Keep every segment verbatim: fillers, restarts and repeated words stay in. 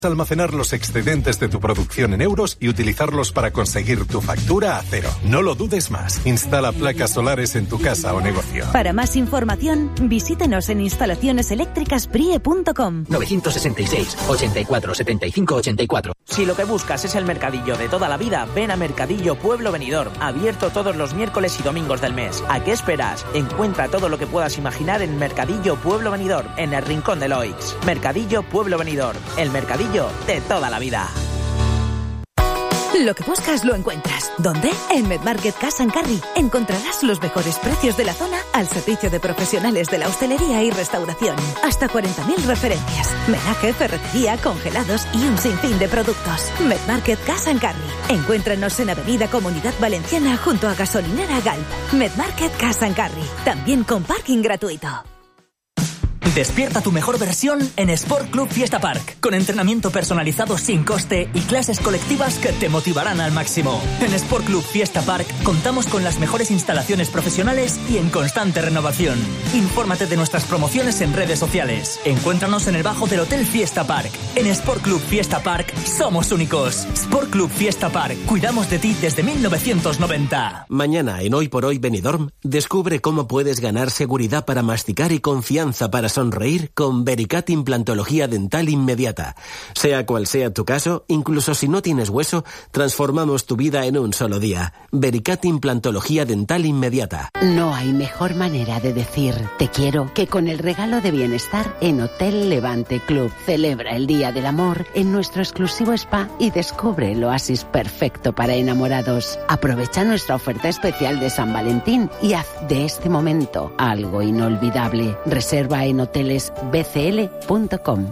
Almacenar los excedentes de tu producción en euros y utilizarlos para conseguir tu factura a cero. No lo dudes más. Instala placas solares en tu casa o negocio. Para más información, visítenos en instalaciones eléctricas prie punto com. nueve seis seis, ochenta y cuatro, setenta y cinco, ochenta y cuatro. Si lo que buscas es el mercadillo de toda la vida, ven a Mercadillo Pueblo Benidorm, abierto todos los miércoles y domingos del mes. ¿A qué esperas? Encuentra todo lo que puedas imaginar en Mercadillo Pueblo Benidorm, en el rincón de Loix. Mercadillo Pueblo Benidorm, el mercadillo de toda la vida. Lo que buscas lo encuentras. ¿Dónde? En MedMarket Cash and Carry. Encontrarás los mejores precios de la zona al servicio de profesionales de la hostelería y restauración. Hasta cuarenta mil referencias. Menaje, ferretería, congelados y un sinfín de productos. MedMarket Cash and Carry. Encuéntranos en Avenida Comunidad Valenciana junto a Gasolinera Galp. MedMarket Cash and Carry. También con parking gratuito. Despierta tu mejor versión en Sport Club Fiesta Park, con entrenamiento personalizado sin coste y clases colectivas que te motivarán al máximo. En Sport Club Fiesta Park contamos con las mejores instalaciones profesionales y en constante renovación. Infórmate de nuestras promociones en redes sociales. Encuéntranos en el bajo del Hotel Fiesta Park. En Sport Club Fiesta Park somos únicos. Sport Club Fiesta Park, cuidamos de ti desde mil novecientos noventa. Mañana en Hoy por Hoy Benidorm, descubre cómo puedes ganar seguridad para masticar y confianza para sonreír con Vericat Implantología Dental Inmediata. Sea cual sea tu caso, incluso si no tienes hueso, transformamos tu vida en un solo día. Vericat Implantología Dental Inmediata. No hay mejor manera de decir te quiero que con el regalo de bienestar en Hotel Levante Club. Celebra el Día del Amor en nuestro exclusivo spa y descubre el oasis perfecto para enamorados. Aprovecha nuestra oferta especial de San Valentín y haz de este momento algo inolvidable. Reserva en hoteles b c l punto com.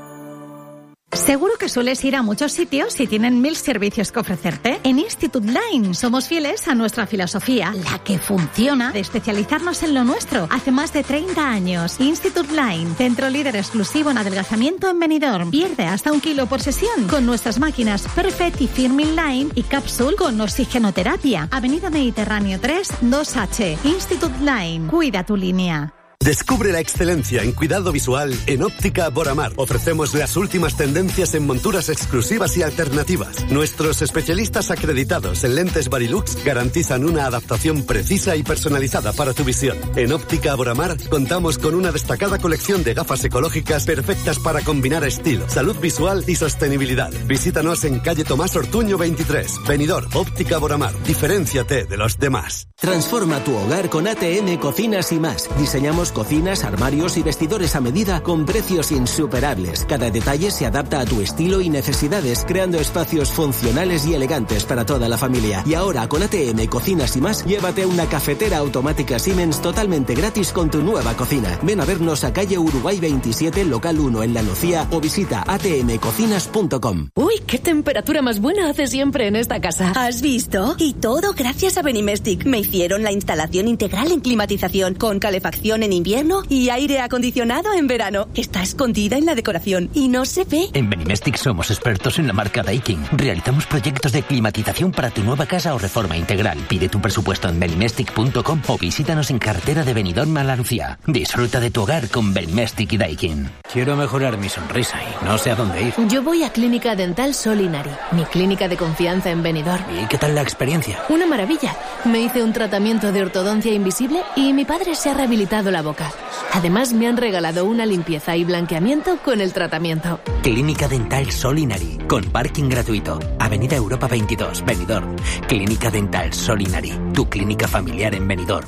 Seguro que sueles ir a muchos sitios y tienen mil servicios que ofrecerte. En Institute Line somos fieles a nuestra filosofía, la que funciona, de especializarnos en lo nuestro. Hace más de treinta años. Institute Line, centro líder exclusivo en adelgazamiento en Benidorm. Pierde hasta un kilo por sesión con nuestras máquinas Perfect y Firmin Line y Capsule con oxigenoterapia. Avenida Mediterráneo tres, dos H. Institute Line. Cuida tu línea. Descubre la excelencia en cuidado visual en Óptica Boramar. Ofrecemos las últimas tendencias en monturas exclusivas y alternativas. Nuestros especialistas acreditados en lentes Varilux garantizan una adaptación precisa y personalizada para tu visión. En Óptica Boramar contamos con una destacada colección de gafas ecológicas perfectas para combinar estilo, salud visual y sostenibilidad. Visítanos en calle Tomás Ortuño veintitrés, Benidorm. Óptica Boramar. Diferénciate de los demás. Transforma tu hogar con A T M Cocinas y más. Diseñamos cocinas, armarios y vestidores a medida con precios insuperables. Cada detalle se adapta a tu estilo y necesidades, creando espacios funcionales y elegantes para toda la familia. Y ahora con A T M Cocinas y más, llévate una cafetera automática Siemens totalmente gratis con tu nueva cocina. Ven a vernos a calle Uruguay veintisiete, local uno en La Nucía o visita a t m cocinas punto com. Uy, qué temperatura más buena hace siempre en esta casa. ¿Has visto? Y todo gracias a Benimestic. Me hicieron la instalación integral en climatización, con calefacción en invierno y aire acondicionado en verano. Está escondida en la decoración y no se ve. En Benimestic somos expertos en la marca Daikin. Realizamos proyectos de climatización para tu nueva casa o reforma integral. Pide tu presupuesto en benimestic punto com o visítanos en carretera de Benidorm a La Lucía. Disfruta de tu hogar con Benimestic y Daikin. Quiero mejorar mi sonrisa y no sé a dónde ir. Yo voy a Clínica Dental Solinari, mi clínica de confianza en Benidorm. ¿Y qué tal la experiencia? Una maravilla. Me hice un tratamiento de ortodoncia invisible y mi padre se ha rehabilitado la boca. Además, me han regalado una limpieza y blanqueamiento con el tratamiento. Clínica Dental Solinari, con parking gratuito. Avenida Europa veintidós, Benidorm. Clínica Dental Solinari, tu clínica familiar en Benidorm.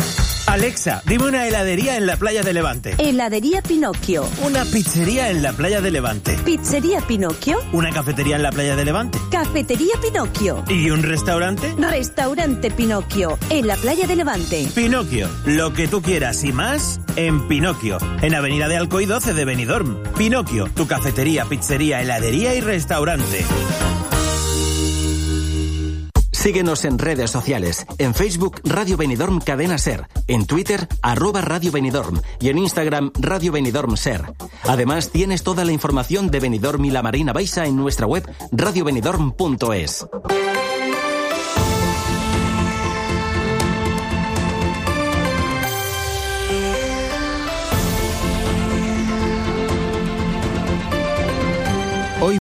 Alexa, dime una heladería en la playa de Levante. Heladería Pinocchio. Una pizzería en la playa de Levante. Pizzería Pinocchio. Una cafetería en la playa de Levante. Cafetería Pinocchio. ¿Y un restaurante? Restaurante Pinocchio, en la playa de Levante. Pinocchio, lo que tú quieras y más en Pinocchio, en Avenida de Alcoy doce de Benidorm. Pinocchio, tu cafetería, pizzería, heladería y restaurante. Síguenos en redes sociales. En Facebook, Radio Benidorm Cadena Ser. En Twitter, arroba Radio Benidorm. Y en Instagram, Radio Benidorm Ser. Además, tienes toda la información de Benidorm y la Marina Baixa en nuestra web radio benidorm punto es.